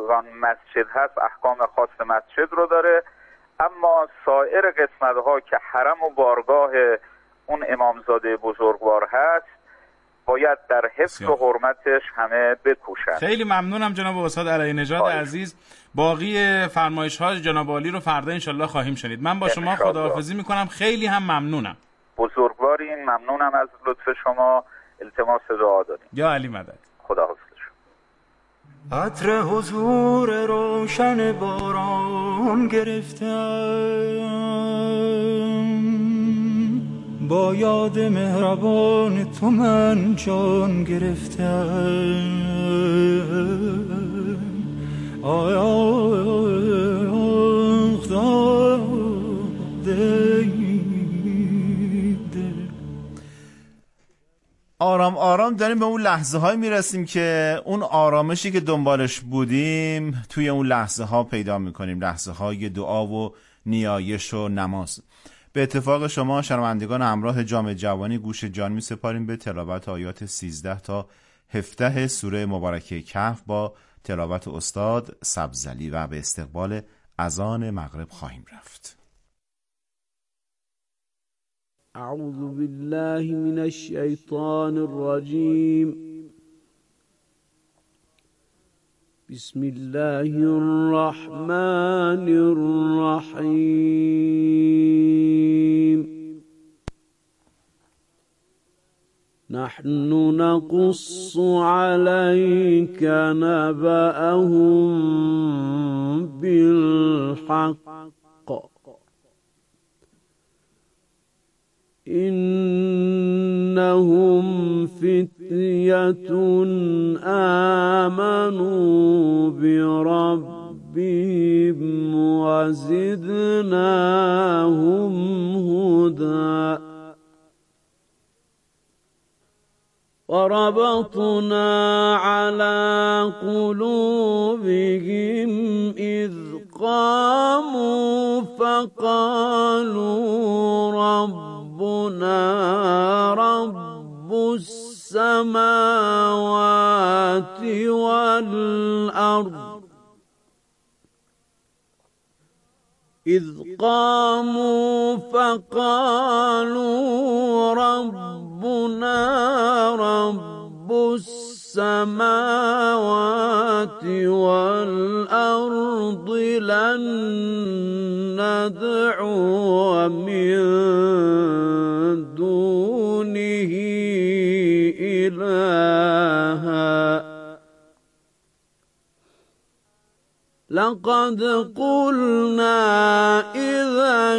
ناظران مسجد هست احکام خاص مسجد رو داره، اما سایر قسمت‌ها که حرم و بارگاه اون امامزاده بزرگوار هست باید در حفظ و حرمتش همه بکوشند. خیلی ممنونم جناب استاد علی نژاد عزیز. باقی فرمایش‌ها جناب عالی رو فردا انشالله خواهیم شنید. من با شما خداحافظی میکنم، خیلی هم ممنونم. بزرگوارین، ممنونم از لطف شما، التماس دعا داریم. یا علی مدد. خداحافظ. عطر حضور روشن باران گرفتم، با یاد مهربان تو من جان گرفتم. آرام آرام داریم به اون لحظه های میرسیم که اون آرامشی که دنبالش بودیم توی اون لحظه ها پیدا میکنیم، لحظه های دعا و نیایش و نماز. به اتفاق شما شنوندگان همراه جام جوانی گوش جان می سپاریم به تلاوت آیات 13 تا 17 سوره مبارکه کهف با تلاوت استاد سبزعلی و به استقبال اذان مغرب خواهیم رفت. اعوذ بالله من الشیطان الرجیم. بسم الله الرحمن الرحیم. نحن نقص عليك نبأهم بالحق إنهم فتية آمنوا بربهم وزدناهم هدى وربطنا على قلوبهم إذ قاموا فقالوا ربنا رب السماوات والأرض إذ قاموا فقالوا ربنا رب السماوات والأرض لن ندعو من دونه إلها لقد قلنا إذا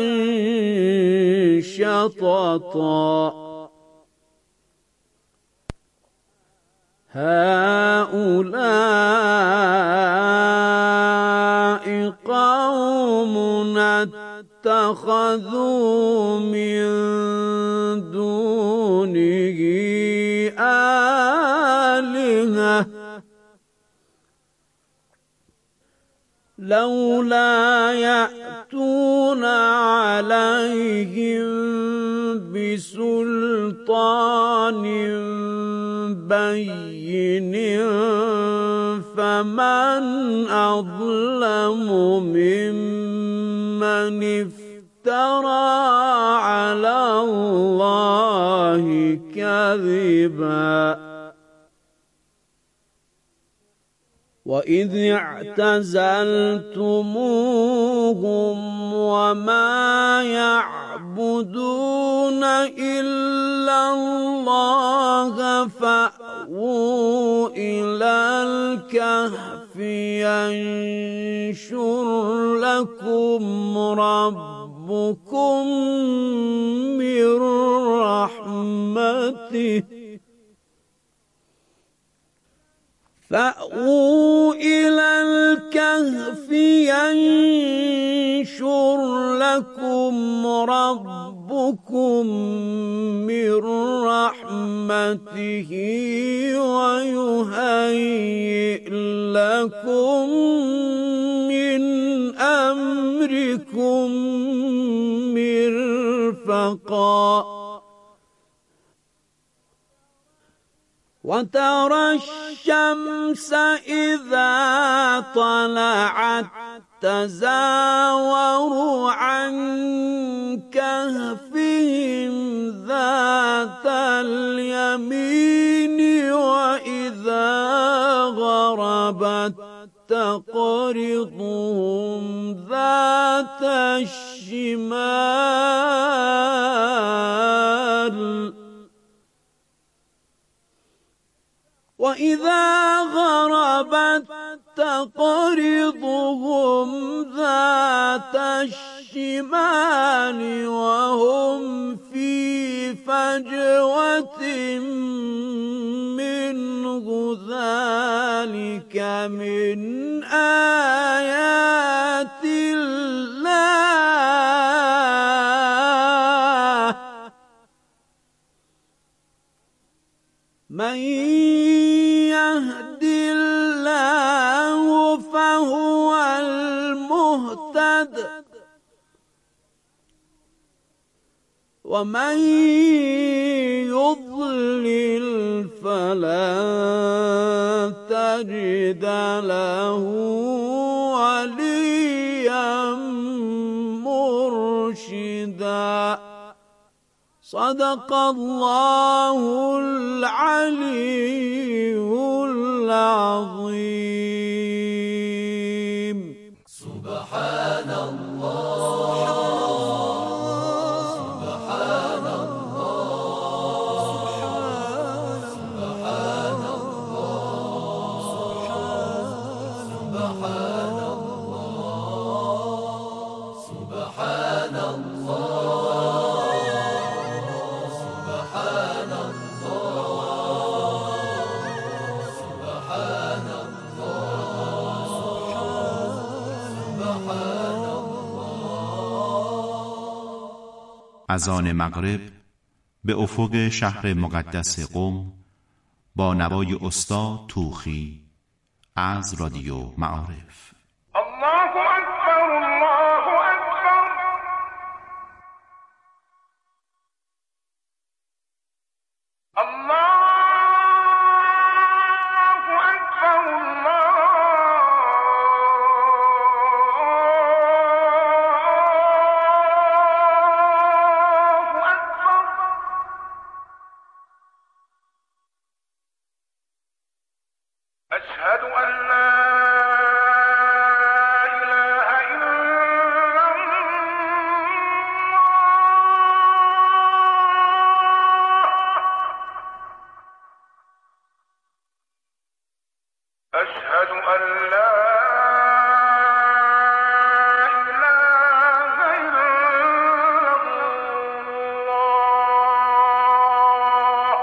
شططا هؤلاء قومنا اتخذوا من دونه آلهة لولا يأتون عليهم بسلطان بين فمن أظلم ممن افترى على الله كذبا وإذ اعتزلتموهم وما يعبدون إلا الله فأووا إلى الكهف ينشر لكم ربكم من رحمته فأووا إلى الكهف ينشر لكم ربكم من رحمته ويهيئ لكم من أمركم مرفقا وترى الشمس إذا طلعت تزاور عن كهفهم ذات اليمين وإذا غربت تقرضهم ذات الشمال وإذا غربت تقرضهم ذات الشمال وهم في فجوة منه ذلك من آيات الله من يهد الله فهو المهتد ومن يضلل فلن تجد له وليا مرشدا صدق الله العلي العظيم. سبحان الله سبحان الله سبحان الله سبحان الله سبحان الله از آن مغرب به افق شهر مقدس قم با نوای استاد توخی از رادیو معارف. الله اکبر الله اکبر الله اکبر الله أشهد أن لا إله إلا الله أشهد أن لا إله إلا الله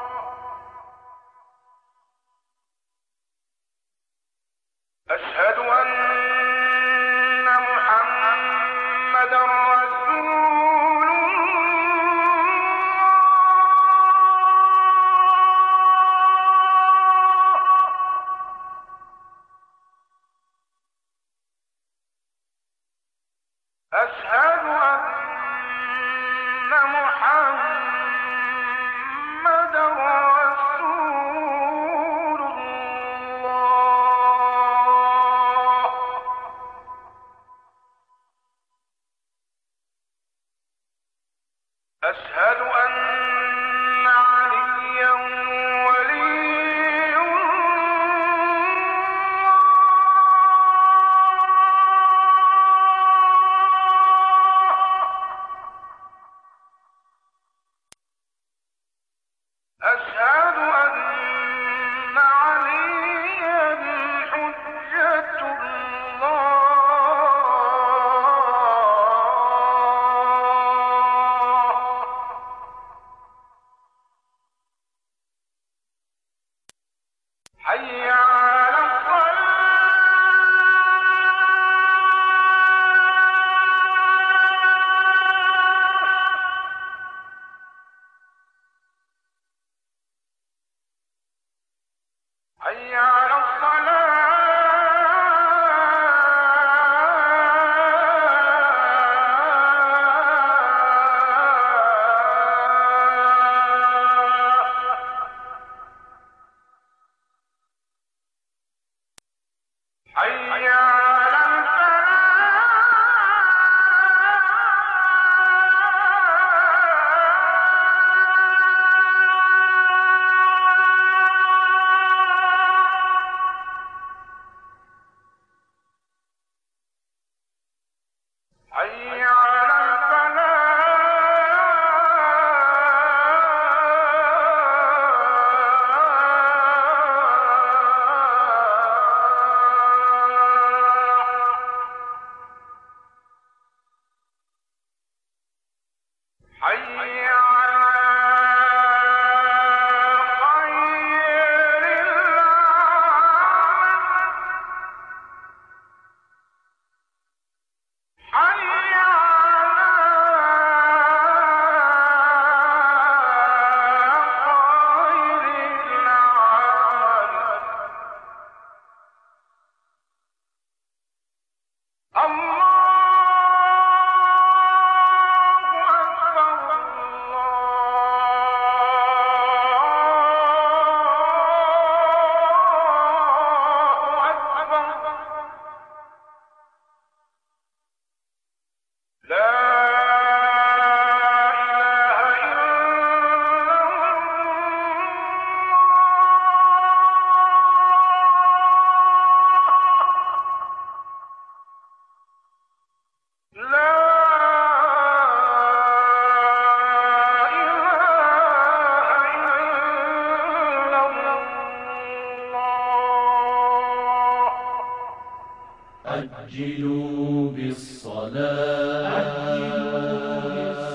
أشهد أن محمدا رسول الله أشهد أن محمدا رسول الله أشهد أن عليا ولي أشهد أن عليا حجة الله عجلوا بالصلاة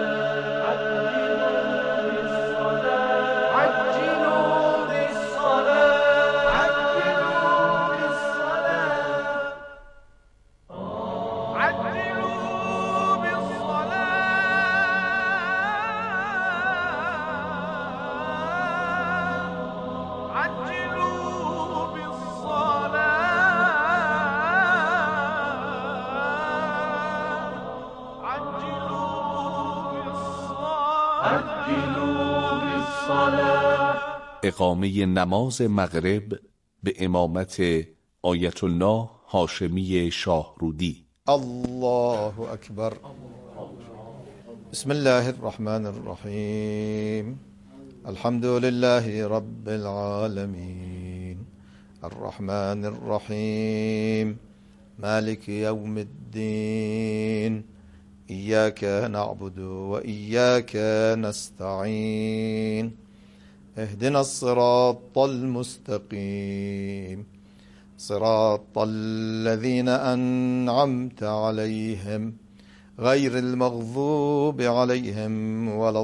اقامه نماز مغرب به امامت آیت الله هاشمی شاهرودی. الله اکبر. بسم الله الرحمن الرحیم. الحمد لله رب العالمین الرحمن الرحیم مالک یوم الدین ایاک نعبد و ایاک نستعین اهدنا الصراط المستقيم صراط الذين أنعمت عليهم غير المغضوب عليهم ولا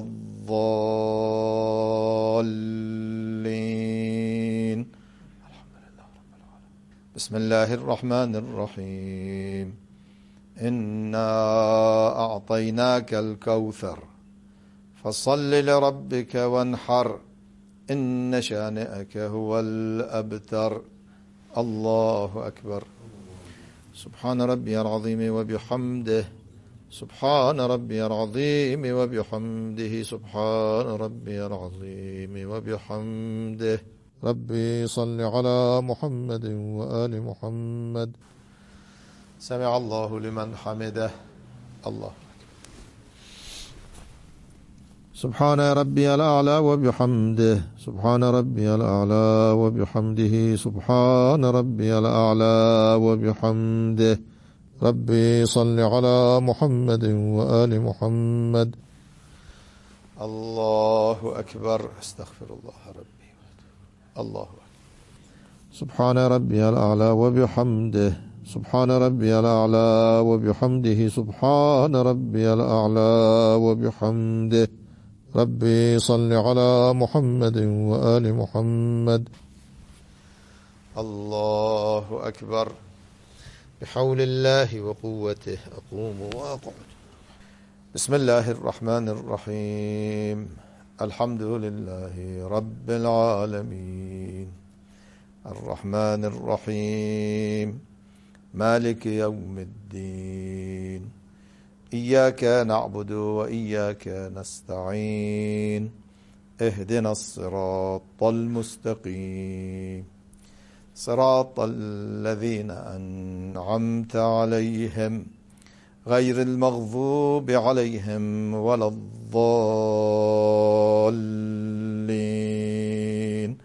الضالين. بسم الله الرحمن الرحيم. إنا أعطيناك الكوثر فصل لربك وانحر إن شانئك هو الأبتر. الله أكبر. سبحان ربي العظيم وبحمده سبحان ربي العظيم وبحمده سبحان ربي العظيم وبحمده. ربي صل على محمد وآل محمد. سمع الله لمن حمده. الله. سبحان ربي الأعلى وبحمده سبحان ربي الأعلى وبحمده سبحان ربي الأعلى وبحمده. ربي صل على محمد وآل محمد. الله أكبر. استغفر الله ربي. الله أكبر. سبحان ربي الأعلى وبحمده سبحان ربي الأعلى وبحمده سبحان ربي الأعلى وبحمده. ربي صل على محمد وآل محمد. الله أكبر. بحول الله وقوته أقوم وأقعد. بسم الله الرحمن الرحيم. الحمد لله رب العالمين الرحمن الرحيم مالك يوم الدين إياك نعبد وإياك نستعين اهدنا الصراط المستقيم صراط الذين أنعمت عليهم غير المغضوب عليهم ولا الضالين.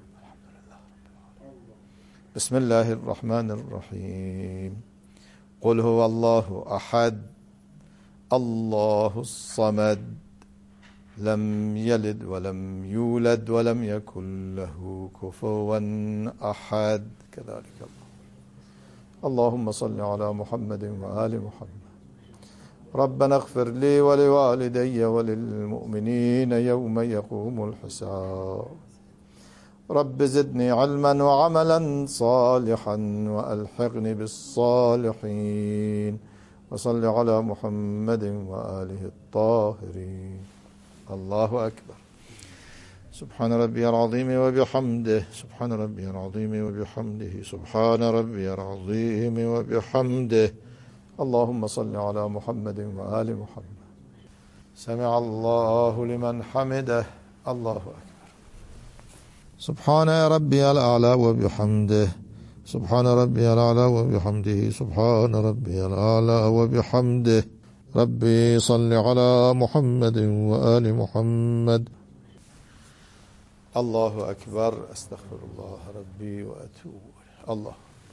بسم الله الرحمن الرحيم. قل هو الله أحد الله الصمد لم يلد ولم يولد ولم يكن له كفوا أحد. كذلك الله. اللهم صل على محمد وآل محمد. ربنا اغفر لي ولوالدي وللمؤمنين يوم يقوم الحساب. رب زدني علما وعملا صالحا وألحقني بالصالحين. وصل على محمد وآله الطاهرين. الله أكبر. سبحان ربي العظيم وبحمده سبحان ربي العظيم وبحمده سبحان ربي العظيم وبحمده. اللهم صل على محمد وآل محمد. سمع الله لمن حمده. الله أكبر. سبحان ربي الأعلى وبحمده سبحان ربي الأعلى وبحمده سبحان ربي الأعلى وبحمده. ربي صل على محمد وآل محمد. الله أكبر. أستغفر الله ربي وأتوب الله.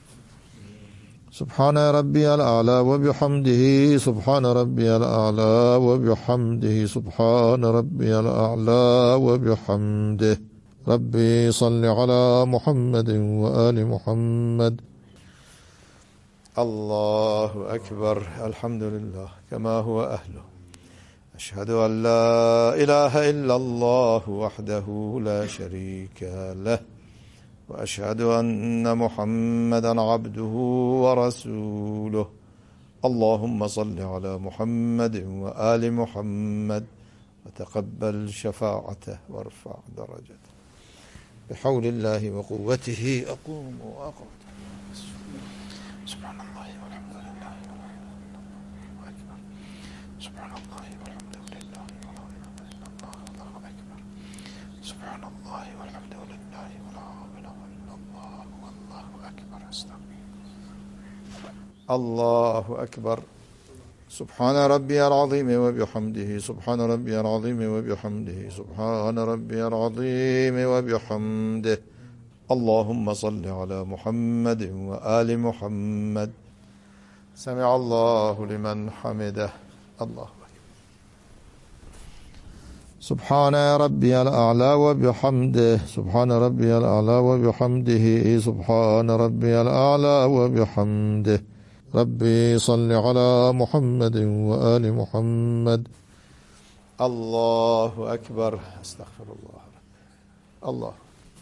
سبحان ربي الأعلى وبحمده سبحان ربي الأعلى وبحمده سبحان ربي الأعلى وبحمده. ربي صل على محمد وآل محمد. الله أكبر. الحمد لله كما هو أهله. أشهد أن لا إله إلا الله وحده لا شريك له وأشهد أن محمدا عبده ورسوله. اللهم صل على محمد وآل محمد وتقبل شفاعته وارفع درجته. بحول الله وقوته أقوم وأقعد. سبحان الله والحمد لله أكبر. سبحان الله والحمد لله ولا إله إلا الله الله أكبر. سبحان الله والحمد لله ولا إله إلا الله والله أكبر. استغفر الله أكبر. سبحان ربي العظيم وبحمده. سبحان ربي العظيم وبحمده. سبحان ربي العظيم وبحمده. اللهم صل على محمد وآل محمد. سمع الله لمن حمده. الله أكبر. سبحان ربي الأعلى وبحمده. سبحان ربي الأعلى وبحمده. سبحان ربي الأعلى وبحمده. ربي صل على محمد وآل محمد. الله أكبر. استغفر الله. الله.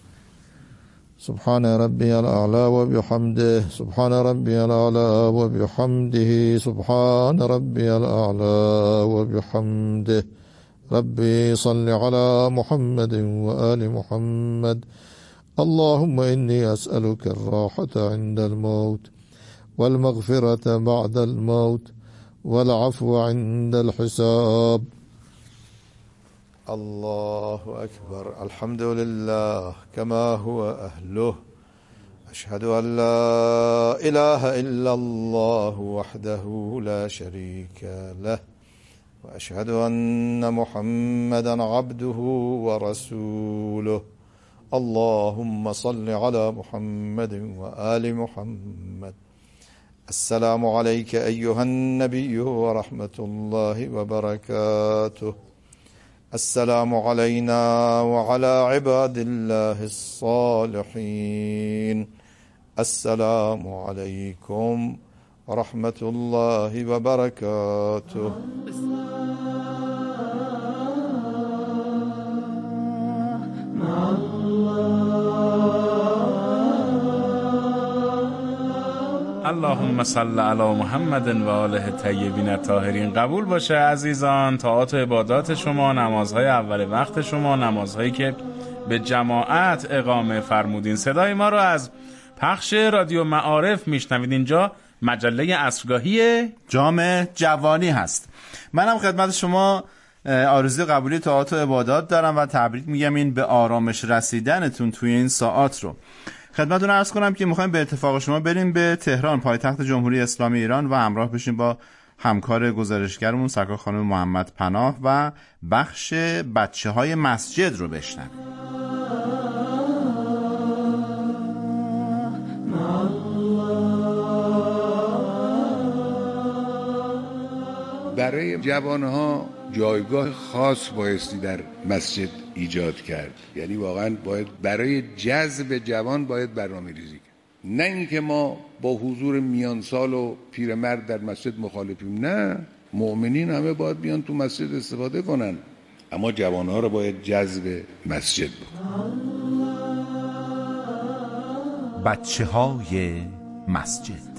سبحان ربي الأعلى وبحمده. سبحان ربي الأعلى وبحمده. سبحان ربي الأعلى وبحمده. ربي صل على محمد وآل محمد. اللهم إني أسألك الراحة عند الموت والمغفرة بعد الموت والعفو عند الحساب. الله أكبر. الحمد لله كما هو أهله. أشهد أن لا إله إلا الله وحده لا شريك له وأشهد أن محمدا عبده ورسوله. اللهم صل على محمد وآل محمد. السلام عليك أيها النبي ورحمة الله وبركاته. السلام علينا وعلى عباد الله الصالحين. السلام عليكم ورحمة الله وبركاته. اللهم صل علی محمد و آله طیبین الطاهرین. قبول باشه عزیزان، طاعات و عبادات شما، نمازهای اول وقت شما، نمازهایی که به جماعت اقامه فرمودین. صدای ما رو از پخش رادیو معارف میشنوید. اینجا مجله عصرگاهی جام جوانی هست. منم خدمت شما آرزوی قبولی طاعات و عبادات دارم و تبریک میگم این به آرامش رسیدنتون توی این ساعات رو. خدمتتون عرض کنم که میخوایم به اتفاق شما بریم به تهران، پایتخت جمهوری اسلامی ایران، و همراه بشیم با همکار گزارشگرمون سرکار خانم محمد پناه و بخش بچه‌های مسجد رو بشنویم. برای جوانها جایگاه خاص بایستی در مسجد ایجاد کرد. یعنی واقعا باید برای جذب جوان باید برنامه ریزی کرد، نه اینکه ما با حضور میانسال و پیرمرد در مسجد مخالفیم. نه، مؤمنین همه باید بیان تو مسجد استفاده کنن، اما جوانها رو باید جذب مسجد بکنن. بچه‌های مسجد.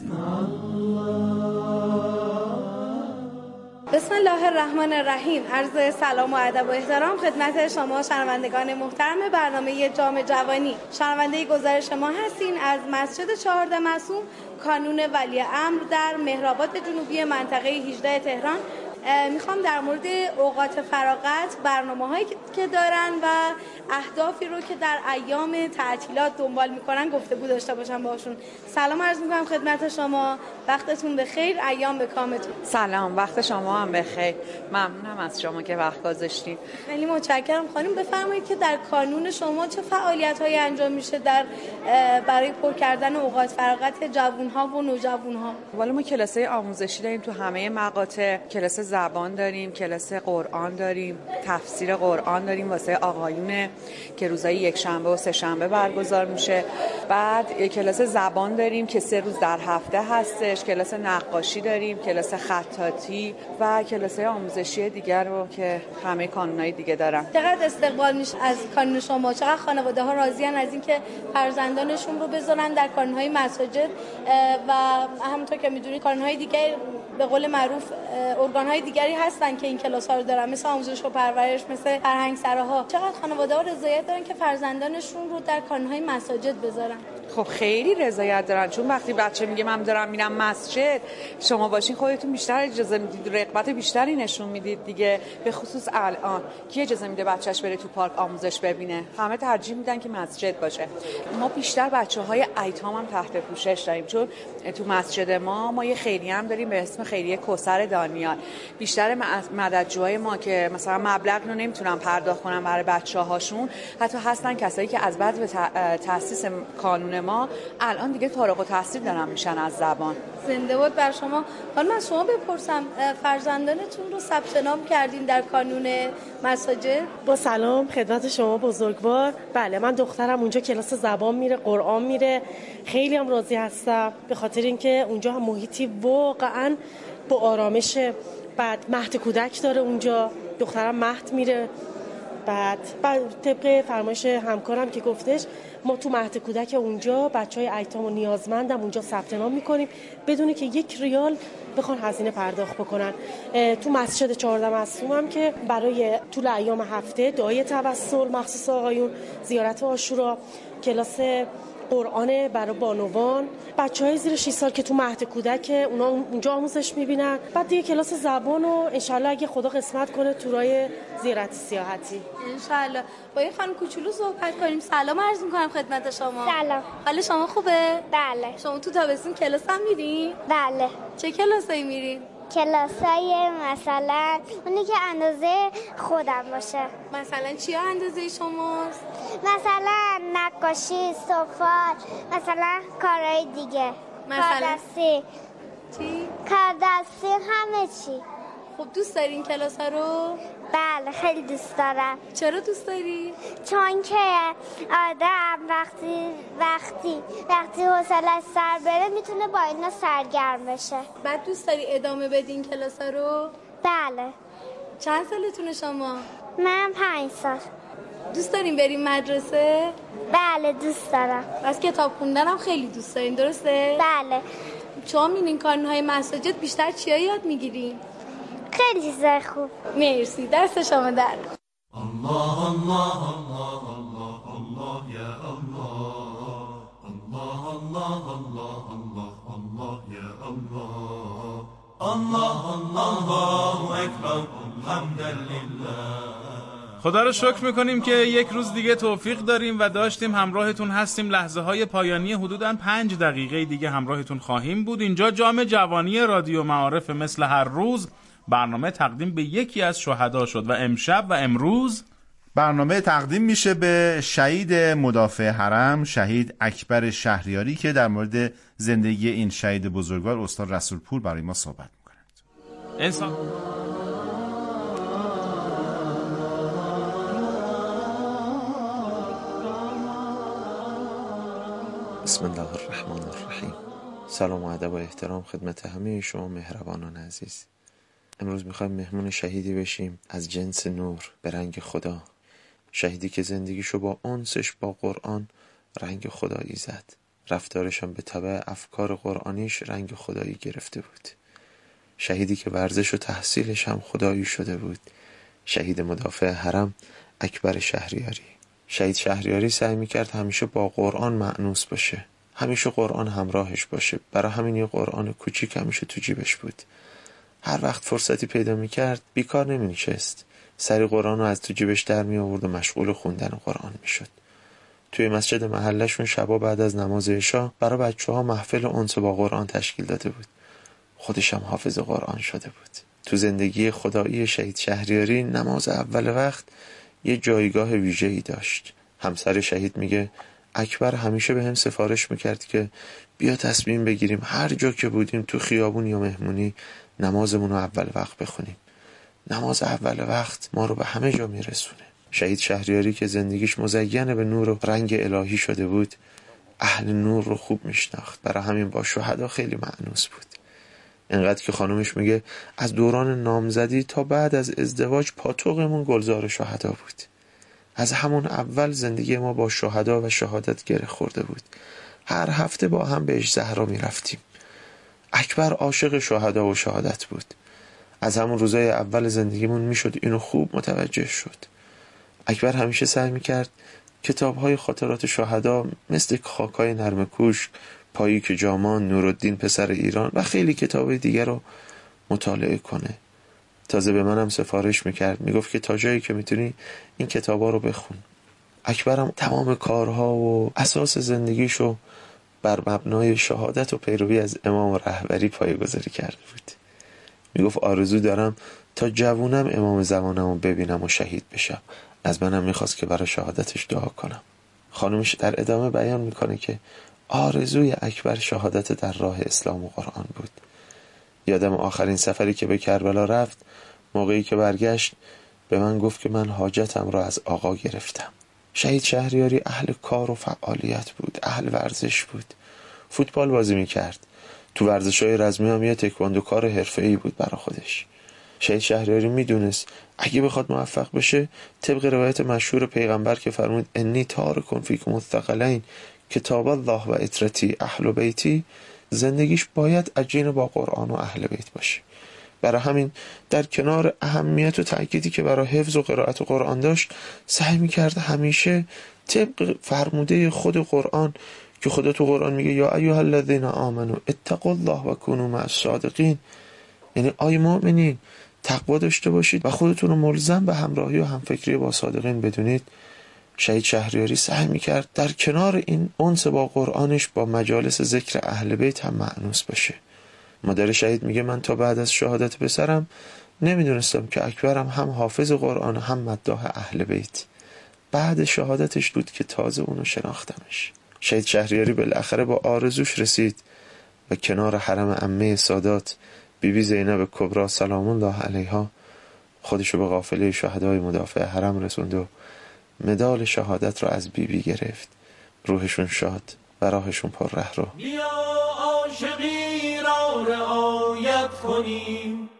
بسم الله الرحمن الرحیم. عرض سلام و ادب و احترام خدمت شما شنوندگان محترم برنامه جام جوانی. شنونده گزارش ما هستین از مسجد 14 معصوم کانون ولی امر در مهرآباد جنوبی منطقه 18 تهران. میخوام در مورد اوقات فراغت، برنامه‌هایی که دارن و اهدافی رو که در ایام تعطیلات دنبال میکنن گفتگو داشته باشم باشون. سلام عرض میکنم خدمت شما، وقتتون بخیر، ایام به کامتون. سلام، وقت شما هم بخیر. ممنونم از شما که وقت گذاشتین. خیلی متشکرم. خانم بفرمایید که در کانون شما چه فعالیت‌هایی انجام میشه برای پر کردن اوقات فراغت جوان‌ها و نوجوان‌ها؟ والا ما کلاس‌های آموزشی داریم تو همه مقاطع. کلاس زبان داریم، کلاس قرآن داریم، تفسیر قرآن داریم واسه آقایونه که روزهای یک شنبه و سه شنبه برگزار میشه. بعد یک کلاس زبان داریم که 3 روز در هفته هستش بعدش کلاس نقاشی داریم، کلاس خطاطی و کلاس آموزشی دیگر رو که همه کانونهای دیگه دارن. چقدر استقبال میشه از کانون شما؟ چقدر خانواده ها راضی‌ان از اینکه فرزندانشون رو بذارن در کانونهای مساجد و همونطور که میدونید کانونهای دیگه به قول معروف ارگان‌های دیگری هستن که این کلاس‌ها رو دارن، مثل آموزش و پرورش، مثل فرهنگسراها. چقدر خانواده‌ها رضایت دارن که فرزندانشون رو در کانونهای مساجد بذارن؟ خب خیلی رضایت دارن، چون وقتی بچه میگه من دارم میرم مسجد، شما باشین خودتون بیشتر اجازه میدید، رغبت بیشتری نشون میدید دیگه. به خصوص الان کی اجازه میده بچهش بره تو پارک آموزش ببینه؟ همه ترجیح میدن که مسجد باشه. ما بیشتر بچه‌های ایتام هم تحت پوشش داریم، چون تو مسجد ما یه خیریه هم داریم به اسم خیریه کوثر دانیال. بیشتر مددجوهای ما که مثلا مبلغ رو نمیتونن پرداخت کنن برای بچه‌هاشون، حتی هستن کسایی که از بعد به تأسیس کانون ما الان دیگه فارغ التحصیل دارن میشن از زبان. زنده باد بر شما. حالا من شما بپرسم، فرزندانتون رو ثبت نام کردین در کانون مساجد؟ با سلام خدمت شما بزرگوار. بله، من دخترم اونجا کلاس زبان میره، قرآن میره. خیلی هم راضی هستم به خاطر اینکه اونجا هم محیطی واقعا با آرامشه. بعد مهد کودک داره اونجا، دخترم مهد میره. بعد طبق فرمایش همکارم که گفتش، ما تو مهد کودک اونجا بچهای ایتام و نیازمندم اونجا ثبت نام میکنیم بدون که 1 ریال بخوان هزینه پرداخت بکنن. تو مسجد 14 معصوم هم که برای طول ایام هفته دعای توسل مخصوص آقایون، زیارت عاشورا، کلاس قرآن برای بانوان، بچه‌های زیر 6 سال که تو مهد کودک اونا اونجا آموزش می‌بینن. بعد دیگه کلاس زبان و انشالله اگه خدا قسمت کنه تورای زیارت سیاحتی. انشالله. با این خانم کوچولو صحبت کنیم. سلام عرض می‌کنم خدمت شما. سلام. حال شما خوبه؟ بله. شما تو تابستون کلاس هم میرین؟ بله. چه کلاسایی میرین؟ کلاسای مثلا اونی که اندازه خودم باشه. مثلا چیا اندازه شماست؟ مثلا نقاشی، سفال، مثلا کارهای دیگه. مثلا کاردستی. چی؟ کاردستی، همه چی. خب دوست داری این کلاس ها رو؟ بله خیلی دوست دارم. چرا دوست داری؟ چون که آدم وقتی حوصله‌اش سر بره میتونه با اینا سرگرم بشه. بعد دوست داری ادامه بدی این کلاس ها رو؟ بله. چند سالتونه شما؟ من 5 سال. دوست داریم بریم مدرسه؟ بله دوست دارم. از کتاب خوندن هم خیلی دوست داریم، درسته؟ بله. شما میرین کانونهای مساجد بیشتر چیا یاد میگیرین؟ خیلی چیزای خوب. مرسی، دست شما در. الله الله الله الله الله یا الله الله الله الله الله الله یا الله الله الله اکبر الحمدلله. خدا رو شکر میکنیم که یک روز دیگه توفیق داریم و داشتیم همراهتون هستیم. لحظه های پایانی حدوداً 5 دقیقه دیگه همراهتون خواهیم بود. اینجا جام جوانی رادیو معارف مثل هر روز برنامه تقدیم به یکی از شهدا شد و امشب و امروز برنامه تقدیم میشه به شهید مدافع حرم، شهید اکبر شهریاری، که در مورد زندگی این شهید بزرگوار استاد رسولپور برای ما صحبت میکنند. بسم الله الرحمن الرحیم. سلام و ادب و احترام خدمت همه شما مهربانان عزیز. امروز میخوایم مهمون شهیدی بشیم از جنس نور به رنگ خدا، شهیدی که زندگیشو با انسش با قرآن رنگ خدایی زد، رفتارش هم به تبع افکار قرآنیش رنگ خدایی گرفته بود، شهیدی که ورزش و تحصیلش هم خدایی شده بود، شهید مدافع حرم اکبر شهریاری. شهید شهریاری سعی میکرد همیشه با قرآن مأنوس باشه، همیشه قرآن همراهش باشه، برای همین یه قرآن کوچیک همیشه تو جیبش بود. هر وقت فرصتی پیدا میکرد بیکار نمینشست، سری قرآن رو از تو جیبش در می آورد و مشغول خوندن قرآن میشد. توی مسجد محلشون شبا بعد از نماز عشا برای بچه‌ها محفل انس با قرآن تشکیل داده بود. خودش هم حافظ قرآن شده بود. تو زندگی خدایی شهید شهریاری نماز اول وقت یه جایگاه ویژه‌ای داشت. همسر شهید میگه اکبر همیشه به هم سفارش میکرد که بیا تصمیم بگیریم هر جا که بودیم، تو خیابون یا مهمونی، نمازمون رو اول وقت بخونیم. نماز اول وقت ما رو به همه جا میرسونه. شهید شهریاری که زندگیش مزین به نور و رنگ الهی شده بود، اهل نور رو خوب میشناخت، برای همین با شهدا خیلی مأنوس بود. اینقدر که خانومش میگه از دوران نامزدی تا بعد از ازدواج پاتوقمون گلزار شهدا بود. از همون اول زندگی ما با شهدا و شهادت گره خورده بود. هر هفته با هم بهش زهرا میرفتیم. اکبر عاشق شهدا و شهادت بود. از همون روزای اول زندگیمون میشد اینو خوب متوجه شد. اکبر همیشه سعی میکرد کتاب‌های خاطرات شهدا مثل خاکای نرم کوش، پاییک جامان، نورالدین پسر ایران و خیلی کتاب دیگر رو مطالعه کنه. تازه به منم سفارش میکرد، میگفت که تا جایی که میتونی این کتابا رو بخون. اکبرم تمام کارها و اساس زندگیشو بر مبنای شهادت و پیروی از امام رهبری پایه‌گذاری کرده بود. میگفت آرزو دارم تا جوونم امام زمانمو ببینم و شهید بشم. از منم میخواست که برای شهادتش دعا کنم. خانومش در ادامه بیان میکنه که آرزوی اکبر شهادت در راه اسلام و قرآن بود. یادم آخرین سفری که به کربلا رفت، موقعی که برگشت به من گفت که من حاجتم را از آقا گرفتم. شهید شهریاری اهل کار و فعالیت بود، اهل ورزش بود. فوتبال بازی میکرد. تو ورزش‌های رزمی هم یه تکواندوکار حرفه‌ای بود برای خودش. شهید شهریاری میدونست اگه بخواد موفق بشه، طبق روایت مشهور پیغمبر که فرمود انی تارکم فیکم الثقلین کتاب الله و اطرتی اهل بیتی، زندگیش باید عجین با قرآن و اهل بیت باشه. برای همین در کنار اهمیت و تأکیدی که برای حفظ و قرائت قرآن داشت، سعی میکرد همیشه طبق فرموده خود قرآن که خدا تو قرآن میگه یا ایها الذین آمنوا اتقوا الله و کونوا مع الصادقین، یعنی آی مؤمنین تقوا داشته باشید و خودتون رو ملزم به همراهی و همفکری با صادقین بدونید. شهید شهریاری سعی میکرد در کنار این انس با قرآنش با مجالس ذکر اهل بیت هم مأنوس باشه. مادر شهید میگه من تا بعد از شهادت پسرم نمیدونستم که اکبرم هم حافظ قرآن هم مداح اهل بیت. بعد شهادتش بود که تازه اونو شناختمش. شهید شهریاری بالاخره با آرزوش رسید و کنار حرم عمه سادات بیبی زینب کبرا سلام الله علیها خودشو به قافله شهدای مدافع حرم رسوند و مدال شهادت را از بیبی گرفت. روحشون شاد و راهشون پر ره رو. بیا عاشقی را رعایت کنیم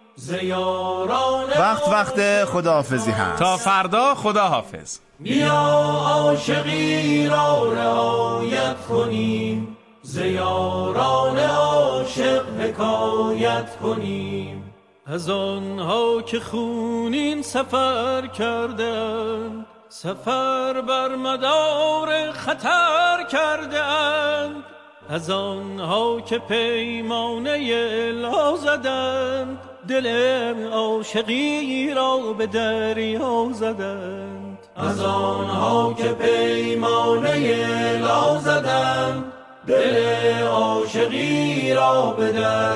زیاران وقت خداحافظی هست. تا فردا خداحافظ. بیا عاشقی را رعایت کنیم زیاران عاشق حکایت کنیم. از آنها که خونین سفر کردند، سفر بر مدار خطر کردند. از آنها که پیمانه لا زدند، دل عاشقی را به دریا زدند. از آنها که پیمانه لا زدند، دل عاشقی را به دریا